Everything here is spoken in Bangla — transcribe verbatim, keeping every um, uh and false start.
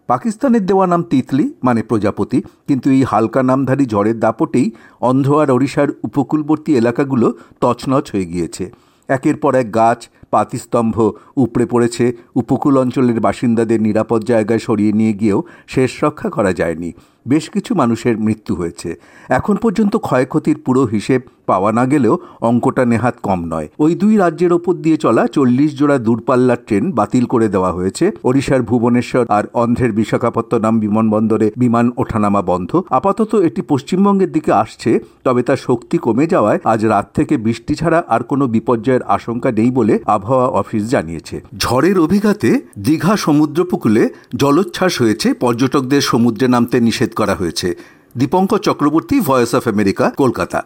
পাকিস্তানের দেওয়া নাম তিতলি মানে প্রজাপতি, কিন্তু এই হালকা নামধারী ঝড়ের দাপটেই অন্ধ্র আর ওড়িশার উপকূলবর্তী এলাকাগুলো তছনছ হয়ে গিয়েছে। একের পর এক গাছ, পাতিস্তম্ভ উপড়ে পড়েছে। উপকূল অঞ্চলের বাসিন্দাদের নিরাপদ জায়গায় সরিয়ে নিয়ে গিয়েও শেষ রক্ষা করা যায়নি। বেশ কিছু মানুষের মৃত্যু হয়েছে। এখন পর্যন্ত ক্ষয়ক্ষতির পুরো হিসেব পাওয়া না গেলেও অঙ্কটা নেহাত কম নয়। ওই দুই রাজ্যের ওপর দিয়ে চলা চল্লিশ জোড়া দূরপাল্লার ট্রেন বাতিল করে দেওয়া হয়েছে। ওড়িশার ভুবনেশ্বর আর অন্ধ্রের বিশাখাপত্তনম বিমানবন্দরে বিমান ওঠানামা বন্ধ। আপাতত এটি পশ্চিমবঙ্গের দিকে আসছে, তবে তার শক্তি কমে যাওয়ায় আজ রাত থেকে বৃষ্টি ছাড়া আর কোনো বিপর্যয়ের আশঙ্কা নেই বলে আবহাওয়া অফিস জানিয়েছে। ঝড়ের অভিঘাতে দীঘা সমুদ্রোপকূলে জলোচ্ছ্বাস হয়েছে। পর্যটকদের সমুদ্রে নামতে নিষেধ করা হয়েছে। Dipankar Chakraborty, voice of America, Kolkata.